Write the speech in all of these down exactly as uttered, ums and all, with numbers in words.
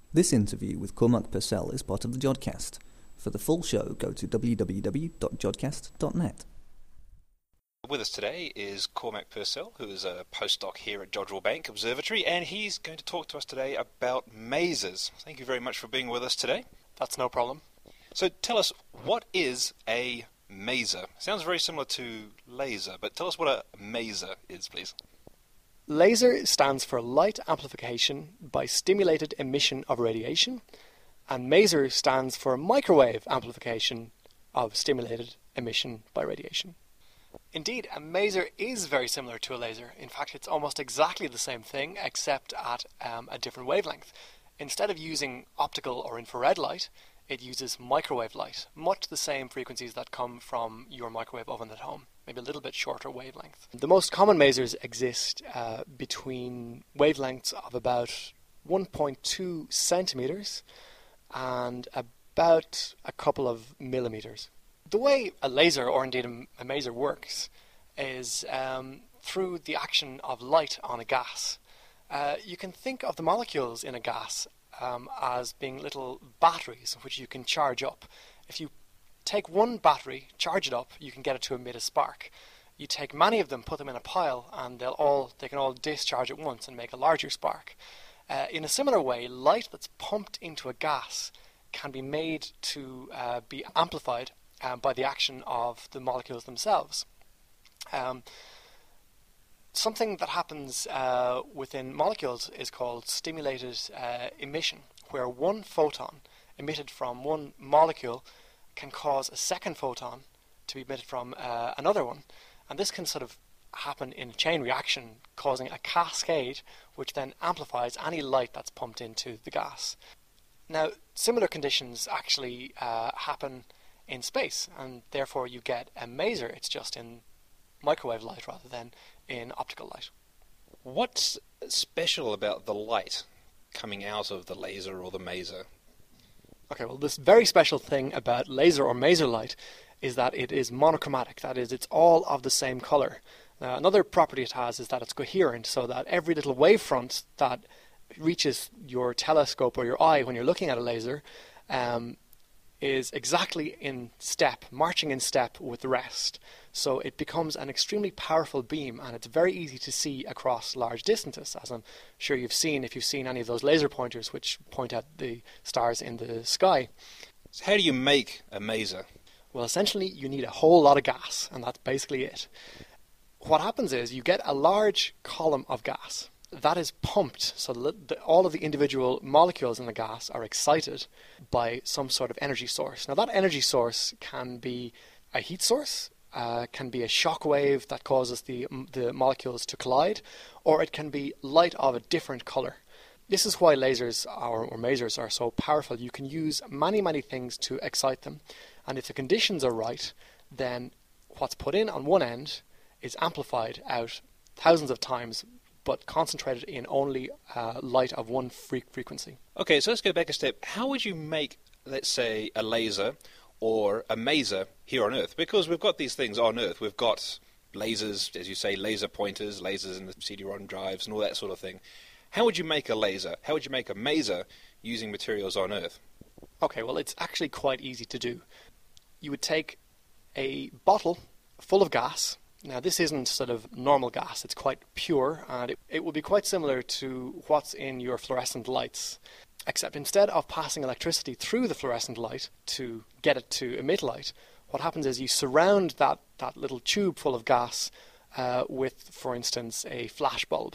This interview with Cormac Purcell is part of the Jodcast. For the full show, go to w w w dot jodcast dot net. With us today is Cormac Purcell, who is a postdoc here at Jodrell Bank Observatory, and he's going to talk to us today about masers. Thank you very much for being with us today. That's no problem. So tell us, what is a maser? Sounds very similar to laser, but tell us what a maser is, please. Laser stands for light amplification by stimulated emission of radiation, and maser stands for microwave amplification of stimulated emission by radiation. Indeed, a maser is very similar to a laser. In fact, it's almost exactly the same thing, except at um, a different wavelength. Instead of using optical or infrared light, it uses microwave light, much the same frequencies that come from your microwave oven at home, maybe a little bit shorter wavelength. The most common masers exist uh, between wavelengths of about one point two centimeters and about a couple of millimeters. The way a laser, or indeed a maser, works is um, through the action of light on a gas. Uh, you can think of the molecules in a gas um, as being little batteries which you can charge up. If you take one battery, charge it up, you can get it to emit a spark. You take many of them, put them in a pile, and they'll all they can all discharge at once and make a larger spark. Uh, in a similar way, light that's pumped into a gas can be made to uh, be amplified Um, by the action of the molecules themselves. Um, something that happens uh, within molecules is called stimulated uh, emission, where one photon emitted from one molecule can cause a second photon to be emitted from uh, another one. And this can sort of happen in a chain reaction, causing a cascade, which then amplifies any light that's pumped into the gas. Now, similar conditions actually uh, happen in space, and therefore you get a maser. It's just in microwave light rather than in optical light. What's special about the light coming out of the laser or the maser? Okay, well, this very special thing about laser or maser light is that it is monochromatic. That is, it's all of the same color. Now, another property it has is that it's coherent, so that every little wavefront that reaches your telescope or your eye when you're looking at a laser um, is exactly in step, marching in step with the rest. So it becomes an extremely powerful beam, and it's very easy to see across large distances, as I'm sure you've seen if you've seen any of those laser pointers which point at the stars in the sky. So how do you make a maser? Well, essentially you need a whole lot of gas, and that's basically it. What happens is you get a large column of gas that is pumped, so the, all of the individual molecules in the gas are excited by some sort of energy source. Now, that energy source can be a heat source, uh, can be a shock wave that causes the, the molecules to collide, or it can be light of a different color. This is why lasers or, or masers are so powerful. You can use many, many things to excite them, and if the conditions are right, then what's put in on one end is amplified out thousands of times, but concentrated in only uh, light of one fre- frequency. Okay, so let's go back a step. How would you make, let's say, a laser or a maser here on Earth? Because we've got these things on Earth. We've got lasers, as you say, laser pointers, lasers in the C D ROM drives and all that sort of thing. How would you make a laser? How would you make a maser using materials on Earth? Okay, well, it's actually quite easy to do. You would take a bottle full of gas. Now, this isn't sort of normal gas, it's quite pure, and it, it would be quite similar to what's in your fluorescent lights, except instead of passing electricity through the fluorescent light to get it to emit light, what happens is you surround that, that little tube full of gas uh, with, for instance, a flash bulb.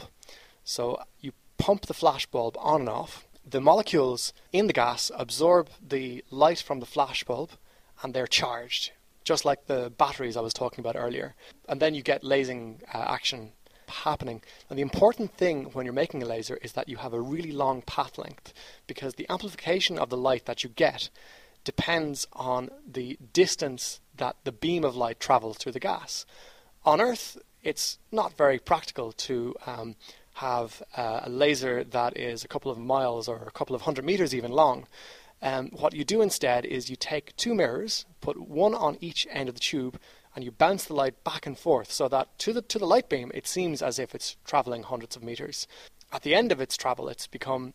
So you pump the flash bulb on and off. The molecules in the gas absorb the light from the flash bulb, and they're charged, just like the batteries I was talking about earlier. And then you get lasing uh, action happening. And the important thing when you're making a laser is that you have a really long path length, because the amplification of the light that you get depends on the distance that the beam of light travels through the gas. On Earth, it's not very practical to um, have uh, a laser that is a couple of miles or a couple of hundred meters even long. Um, what you do instead is you take two mirrors, put one on each end of the tube, and you bounce the light back and forth so that to the to the light beam it seems as if it's travelling hundreds of meters. At the end of its travel, it's become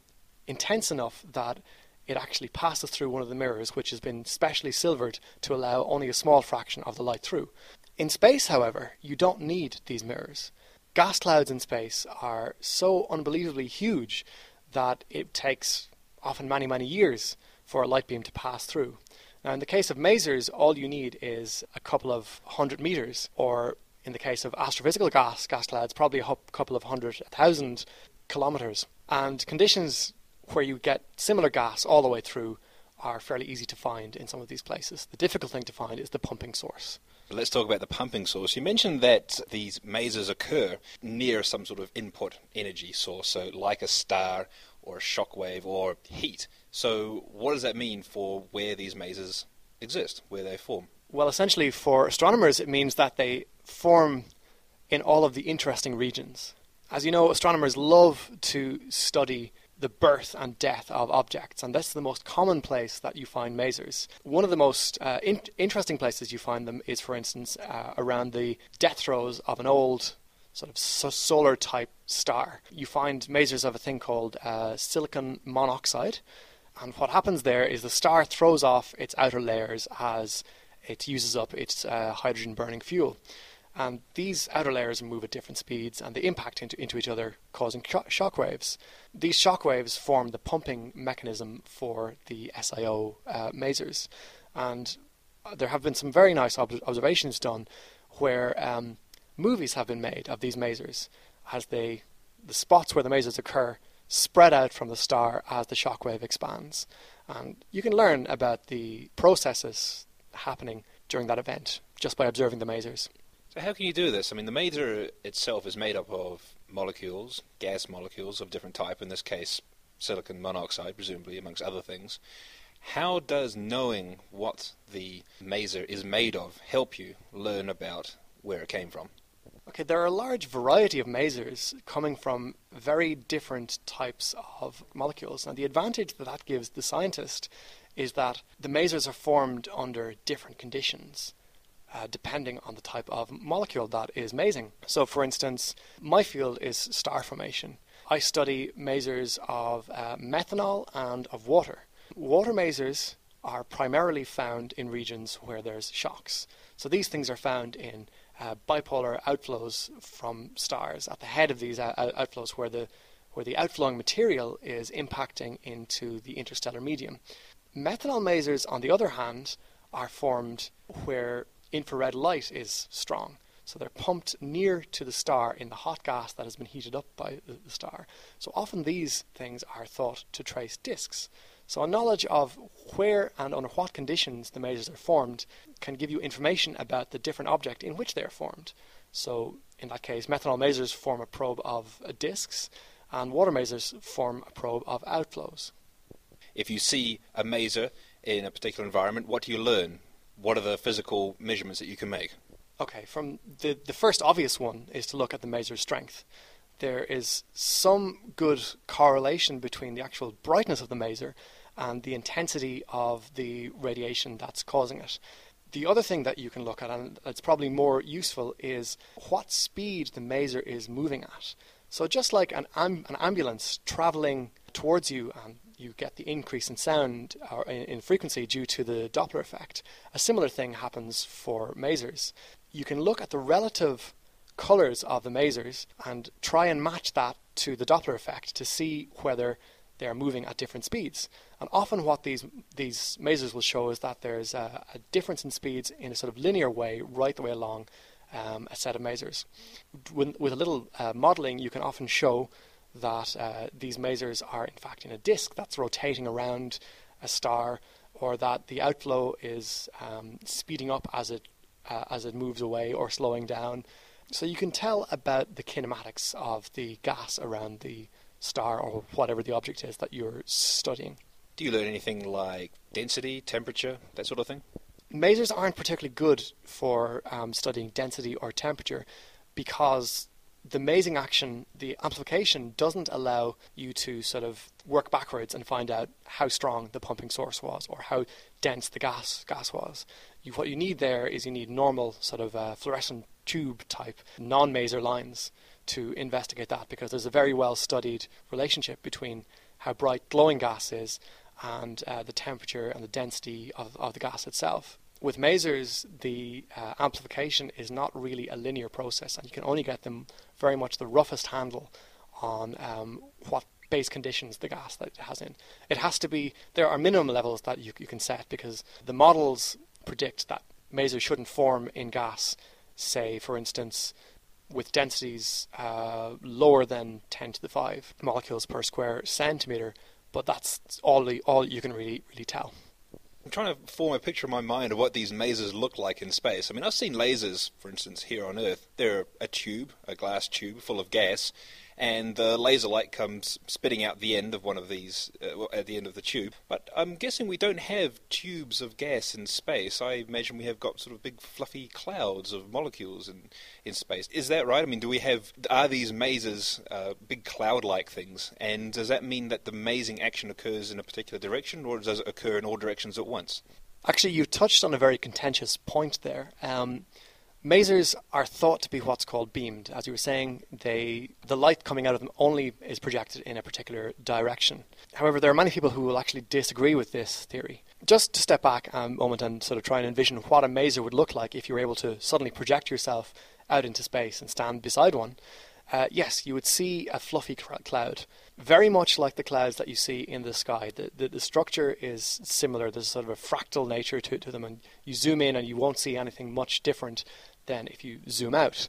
intense enough that it actually passes through one of the mirrors, which has been specially silvered to allow only a small fraction of the light through. In space, however, you don't need these mirrors. Gas clouds in space are so unbelievably huge that it takes often many, many years for a light beam to pass through. Now, in the case of masers, all you need is a couple of hundred meters, or in the case of astrophysical gas, gas clouds, probably a couple of hundred thousand kilometers. And conditions where you get similar gas all the way through are fairly easy to find in some of these places. The difficult thing to find is the pumping source. Let's talk about the pumping source. You mentioned that these masers occur near some sort of input energy source, so like a star or a shockwave or heat. So what does that mean for where these masers exist, where they form? Well, essentially for astronomers it means that they form in all of the interesting regions. As you know, astronomers love to study the birth and death of objects, and that's the most common place that you find masers. One of the most uh, in- interesting places you find them is, for instance, uh, around the death throes of an old sort of so- solar-type star. You find masers of a thing called uh, silicon monoxide, and what happens there is the star throws off its outer layers as it uses up its uh, hydrogen-burning fuel. And these outer layers move at different speeds and they impact into, into each other, causing sh- shock waves. These shock waves form the pumping mechanism for the S I O uh, masers. And there have been some very nice ob- observations done where um, movies have been made of these masers as they, the spots where the masers occur spread out from the star as the shock wave expands. And you can learn about the processes happening during that event just by observing the masers. So how can you do this? I mean, the maser itself is made up of molecules, gas molecules of different type, in this case silicon monoxide, presumably, amongst other things. How does knowing what the maser is made of help you learn about where it came from? Okay, there are a large variety of masers coming from very different types of molecules. And the advantage that that gives the scientist is that the masers are formed under different conditions. Uh, depending on the type of molecule that is masing. So, for instance, my field is star formation. I study masers of uh, methanol and of water. Water masers are primarily found in regions where there's shocks. So these things are found in uh, bipolar outflows from stars at the head of these uh, outflows where the, where the outflowing material is impacting into the interstellar medium. Methanol masers, on the other hand, are formed where infrared light is strong. So they're pumped near to the star in the hot gas that has been heated up by the, the star. So often these things are thought to trace disks. So a knowledge of where and under what conditions the masers are formed can give you information about the different object in which they are formed. So in that case, methanol masers form a probe of uh, disks, and water masers form a probe of outflows. If you see a maser in a particular environment, what do you learn? What are the physical measurements that you can make? Okay, from the, the first obvious one is to look at the maser's strength. There is some good correlation between the actual brightness of the maser and the intensity of the radiation that's causing it. The other thing that you can look at, and it's probably more useful, is what speed the maser is moving at. So just like an, am- an ambulance traveling towards you, and you get the increase in sound or in, in frequency due to the Doppler effect, a similar thing happens for masers. You can look at the relative colors of the masers and try and match that to the Doppler effect to see whether they are moving at different speeds. And often what these these masers will show is that there's a, a difference in speeds in a sort of linear way right the way along um, a set of masers. With, with a little uh, modeling, you can often show that uh, these masers are in fact in a disk that's rotating around a star, or that the outflow is um, speeding up as it uh, as it moves away or slowing down. So you can tell about the kinematics of the gas around the star or whatever the object is that you're studying. Do you learn anything like density, temperature, that sort of thing? Masers aren't particularly good for um, studying density or temperature because the masing action, the amplification, doesn't allow you to sort of work backwards and find out how strong the pumping source was or how dense the gas gas was. You, what you need there is you need normal sort of uh, fluorescent tube type non-maser lines to investigate that, because there's a very well studied relationship between how bright glowing gas is, and uh, the temperature and the density of, of the gas itself. With masers, the uh, amplification is not really a linear process, and you can only get them very much the roughest handle on um, what base conditions the gas that it has in. It has to be, there are minimum levels that you, you can set, because the models predict that masers shouldn't form in gas, say, for instance, with densities uh, lower than ten to the five molecules per square centimeter, but that's all the, all you can really really tell. I'm trying to form a picture in my mind of what these masers look like in space. I mean, I've seen lasers, for instance, here on Earth. They're a tube, a glass tube full of gas, and the laser light comes spitting out the end of one of these, uh, at the end of the tube. But I'm guessing we don't have tubes of gas in space. I imagine we have got sort of big fluffy clouds of molecules in, in space. Is that right? I mean, do we have, are these masers uh, big cloud-like things? And does that mean that the masing action occurs in a particular direction, or does it occur in all directions at once? Actually, you touched on a very contentious point there. Um, Masers are thought to be what's called beamed. As you were saying, they the light coming out of them only is projected in a particular direction. However, there are many people who will actually disagree with this theory. Just to step back a moment and sort of try and envision what a maser would look like if you were able to suddenly project yourself out into space and stand beside one. Uh, yes, you would see a fluffy cloud, very much like the clouds that you see in the sky. The, the, the structure is similar. There's sort of a fractal nature to, to them, and you zoom in and you won't see anything much different than if you zoom out.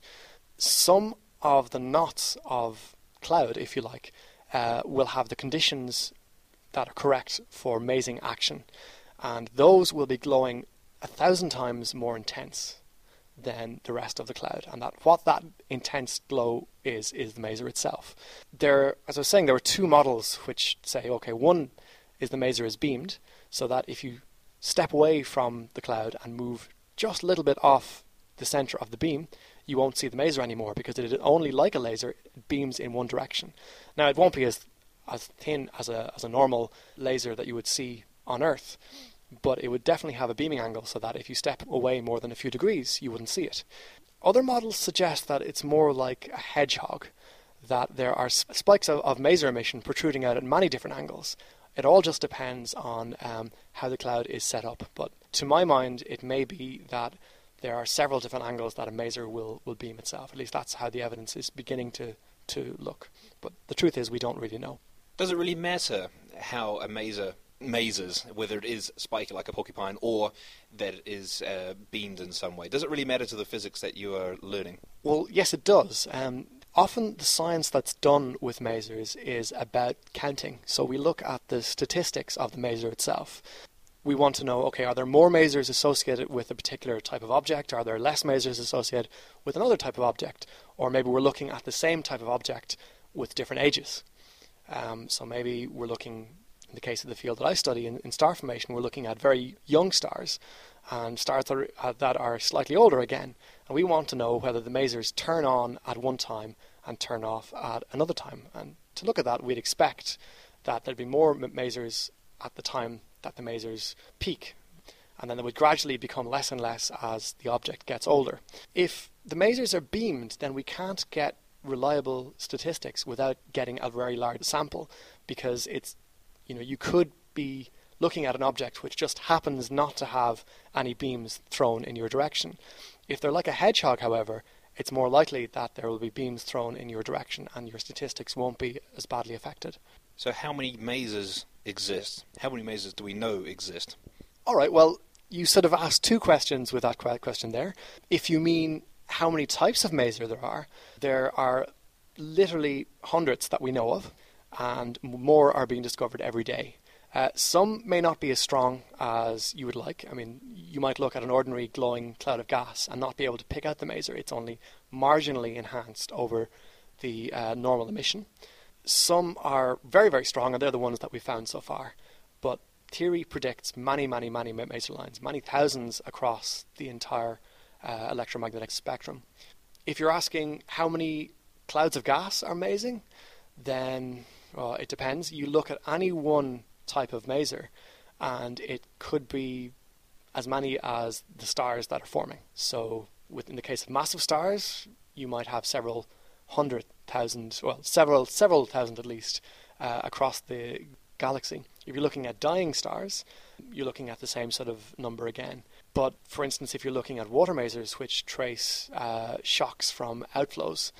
Some of the knots of cloud, if you like, uh, will have the conditions that are correct for masing action, and those will be glowing a thousand times more intense than the rest of the cloud, and that what that intense glow is is the maser itself. There, as I was saying, there are two models which say, okay, one is the maser is beamed, so that if you step away from the cloud and move just a little bit off the center of the beam, you won't see the maser anymore, because it is only like a laser, it beams in one direction. Now, it won't be as as thin as a as a normal laser that you would see on Earth, but it would definitely have a beaming angle so that if you step away more than a few degrees, you wouldn't see it. Other models suggest that it's more like a hedgehog, that there are spikes of, of maser emission protruding out at many different angles. It all just depends on um, how the cloud is set up. But to my mind, it may be that there are several different angles that a maser will, will beam itself. At least that's how the evidence is beginning to, to look. But the truth is, we don't really know. Does it really matter how a maser masers, whether it is spiky like a porcupine or that it is uh, beamed in some way? Does it really matter to the physics that you are learning? Well, yes, it does. Um, often the science that's done with masers is about counting. So we look at the statistics of the maser itself. We want to know, okay, are there more masers associated with a particular type of object? Are there less masers associated with another type of object? Or maybe we're looking at the same type of object with different ages. Um, so maybe we're looking, in the case of the field that I study in, in star formation, we're looking at very young stars and stars that are, uh, that are slightly older again. And we want to know whether the masers turn on at one time and turn off at another time. And to look at that, we'd expect that there'd be more masers at the time that the masers peak, and then they would gradually become less and less as the object gets older. If the masers are beamed, then we can't get reliable statistics without getting a very large sample, because it's, you know, you could be looking at an object which just happens not to have any beams thrown in your direction. If they're like a hedgehog, however, it's more likely that there will be beams thrown in your direction and your statistics won't be as badly affected. So how many masers exist? How many masers do we know exist? All right, well, you sort of asked two questions with that question there. If you mean how many types of maser there are, there are literally hundreds that we know of, and more are being discovered every day. Uh, some may not be as strong as you would like. I mean, you might look at an ordinary glowing cloud of gas and not be able to pick out the maser. It's only marginally enhanced over the uh, normal emission. Some are very, very strong, and they're the ones that we've found so far. But theory predicts many, many, many maser lines, many thousands across the entire uh, electromagnetic spectrum. If you're asking how many clouds of gas are masing, then well, it depends. You look at any one type of maser, and it could be as many as the stars that are forming. So within the case of massive stars, you might have several hundred thousand, well, several several thousand at least, uh, across the galaxy. If you're looking at dying stars, you're looking at the same sort of number again. But for instance, if you're looking at water masers which trace uh, shocks from outflows,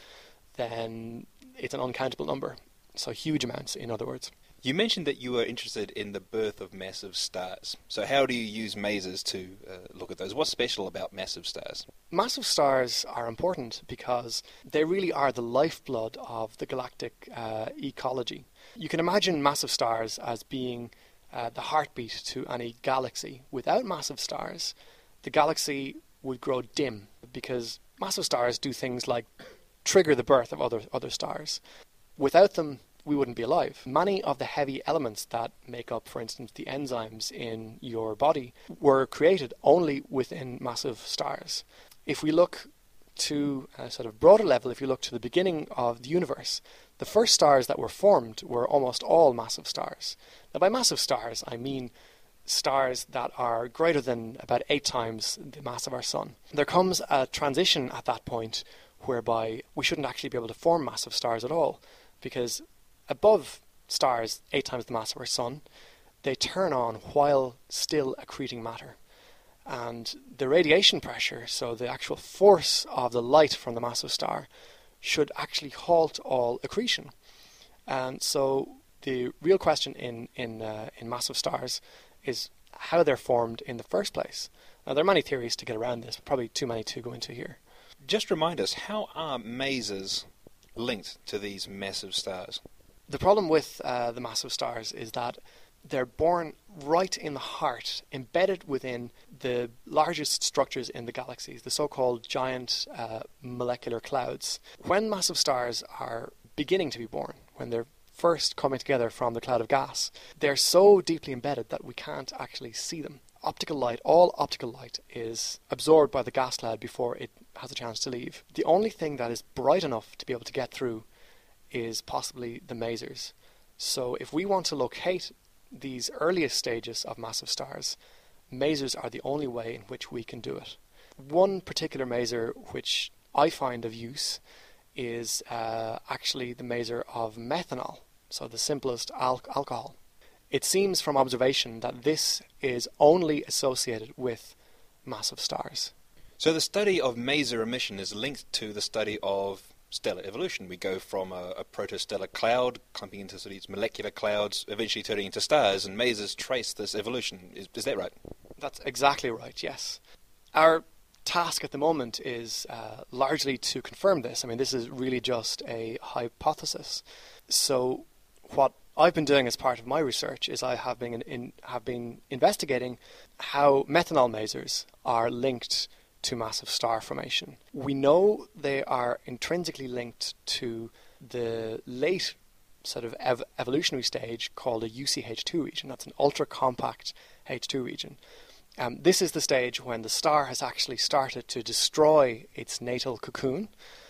then it's an uncountable number. So huge amounts, in other words. You mentioned that you were interested in the birth of massive stars. So how do you use masers to uh, look at those? What's special about massive stars? Massive stars are important because they really are the lifeblood of the galactic uh, ecology. You can imagine massive stars as being uh, the heartbeat to any galaxy. Without massive stars, the galaxy would grow dim because massive stars do things like trigger the birth of other other stars. Without them, we wouldn't be alive. Many of the heavy elements that make up, for instance, the enzymes in your body were created only within massive stars. If we look to a sort of broader level, if you look to the beginning of the universe, the first stars that were formed were almost all massive stars. Now, by massive stars, I mean stars that are greater than about eight times the mass of our sun. There comes a transition at that point whereby we shouldn't actually be able to form massive stars at all, because above stars eight times the mass of our sun, they turn on while still accreting matter. And the radiation pressure, so the actual force of the light from the massive star, should actually halt all accretion. And so the real question in, in, uh, in massive stars is how they're formed in the first place. Now, there are many theories to get around this, but probably too many to go into here. Just remind us, how are masers linked to these massive stars? The problem with uh, the massive stars is that they're born right in the heart, embedded within the largest structures in the galaxies, the so-called giant uh, molecular clouds. When massive stars are beginning to be born, when they're first coming together from the cloud of gas, they're so deeply embedded that we can't actually see them. Optical light, all optical light is absorbed by the gas cloud before it has a chance to leave. The only thing that is bright enough to be able to get through is possibly the masers. So if we want to locate these earliest stages of massive stars, masers are the only way in which we can do it. One particular maser which I find of use is uh, actually the maser of methanol, so the simplest al- alcohol. It seems from observation that this is only associated with massive stars. So the study of maser emission is linked to the study of stellar evolution. We go from a, a protostellar cloud, clumping into sort of these molecular clouds, eventually turning into stars, and masers trace this evolution. Is, is that right? That's exactly right, yes. Our task at the moment is uh, largely to confirm this. I mean, this is really just a hypothesis. So what I've been doing as part of my research is I have been in, in, have been investigating how methanol masers are linked to massive star formation. We know they are intrinsically linked to the late sort of ev- evolutionary stage called a U C H two region. That's an ultra-compact H two region. Um, this is the stage when the star has actually started to destroy its natal cocoon,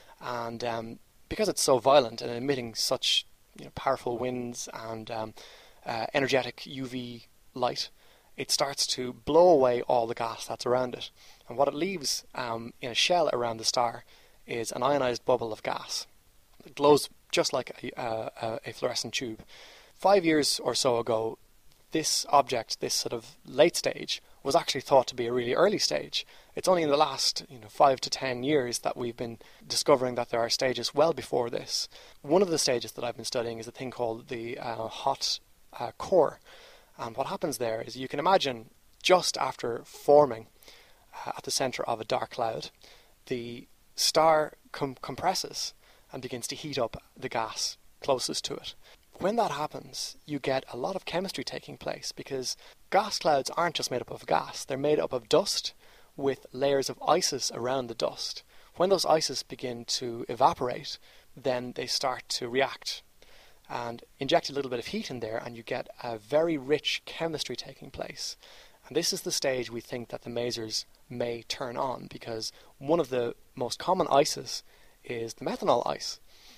and um, because it's so violent and emitting such you know, powerful winds and um, uh, energetic U V light, it starts to blow away all the gas that's around it. And what it leaves um, in a shell around the star is an ionized bubble of gas. It glows just like a, a, a fluorescent tube. Five years or so ago, this object, this sort of late stage, was actually thought to be a really early stage. It's only in the last you know, five to ten years that we've been discovering that there are stages well before this. One of the stages that I've been studying is a thing called the uh, hot uh, core. And what happens there is you can imagine just after forming uh, at the center of a dark cloud, the star com- compresses and begins to heat up the gas closest to it. When that happens, you get a lot of chemistry taking place because gas clouds aren't just made up of gas. They're made up of dust with layers of ices around the dust. When those ices begin to evaporate, then they start to react and inject a little bit of heat in there, and you get a very rich chemistry taking place. And this is the stage we think that the masers may turn on, because one of the most common ices is the methanol ice.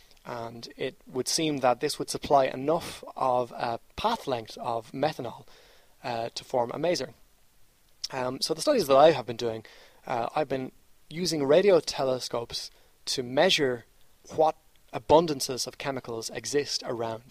And it would seem that this would supply enough of a path length of methanol uh, to form a maser. Um, so the studies that I have been doing, uh, I've been using radio telescopes to measure what abundances of chemicals exist around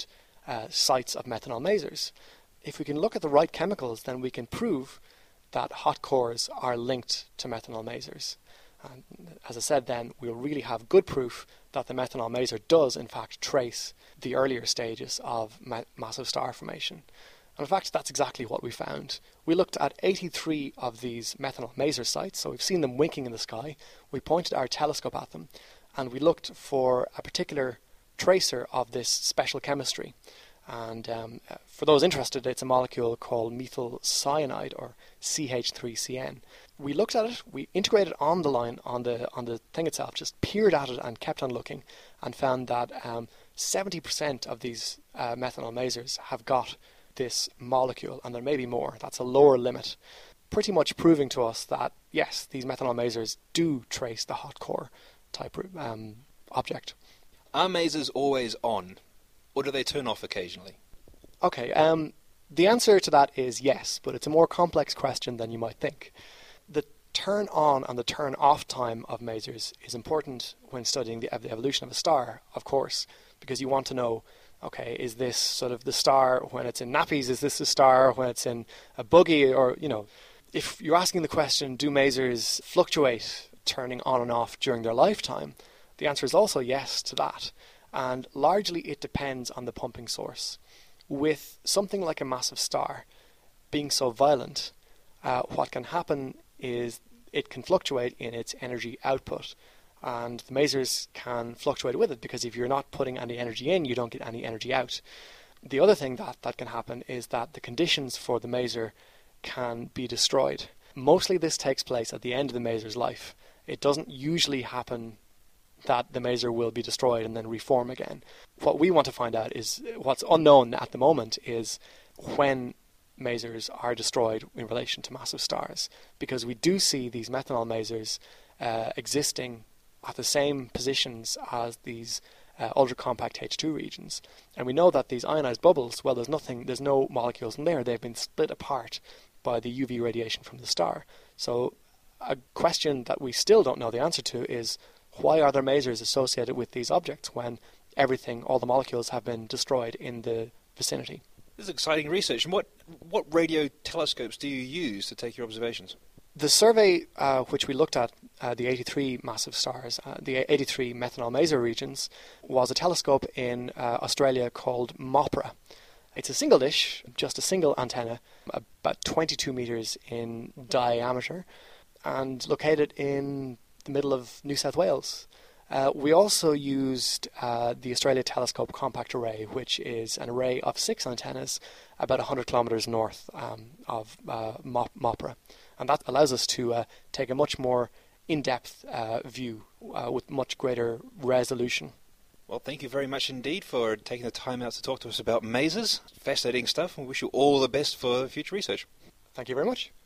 uh, sites of methanol masers. If we can look at the right chemicals, then we can prove that hot cores are linked to methanol masers. And as I said then, we'll really have good proof that the methanol maser does in fact trace the earlier stages of ma- massive star formation. And in fact, that's exactly what we found. We looked at eighty-three of these methanol maser sites, so we've seen them winking in the sky. We pointed our telescope at them, and we looked for a particular tracer of this special chemistry. And um, for those interested, it's a molecule called methyl cyanide, or C H three C N. We looked at it, we integrated on the line, on the on the thing itself, just peered at it and kept on looking, and found that um, seventy percent of these uh, methanol masers have got this molecule, and there may be more. That's a lower limit, pretty much proving to us that, yes, these methanol masers do trace the hot core type um, object. Are masers always on, or do they turn off occasionally? Okay, um, the answer to that is yes, but it's a more complex question than you might think. The turn on and the turn off time of masers is important when studying the, the evolution of a star, of course, because you want to know, okay, is this sort of the star when it's in nappies? Is this the star when it's in a buggy? Or, you know, if you're asking the question, do masers fluctuate turning on and off during their lifetime? The answer is also yes to that. And largely it depends on the pumping source. With something like a massive star being so violent, uh, what can happen is it can fluctuate in its energy output. And the masers can fluctuate with it, because if you're not putting any energy in, you don't get any energy out. The other thing that, that can happen is that the conditions for the maser can be destroyed. Mostly this takes place at the end of the maser's life. It doesn't usually happen that the maser will be destroyed and then reform again. What we want to find out is, what's unknown at the moment is when masers are destroyed in relation to massive stars, because we do see these methanol masers uh, existing at the same positions as these uh, ultra-compact H two regions. And we know that these ionized bubbles, well, there's nothing, there's no molecules in there. They've been split apart by the U V radiation from the star. So a question that we still don't know the answer to is, why are there masers associated with these objects when everything, all the molecules have been destroyed in the vicinity? This is exciting research. And what, what radio telescopes do you use to take your observations? The survey uh, which we looked at, uh, the eighty-three massive stars, uh, the eighty-three methanol maser regions, was a telescope in uh, Australia called MOPRA. It's a single dish, just a single antenna, about twenty-two metres in diameter, and located in the middle of New South Wales. Uh, we also used uh, the Australia Telescope Compact Array, which is an array of six antennas about one hundred kilometres north um, of uh, MOPRA. And that allows us to uh, take a much more in-depth uh, view uh, with much greater resolution. Well, thank you very much indeed for taking the time out to talk to us about masers. Fascinating stuff, and we wish you all the best for future research. Thank you very much.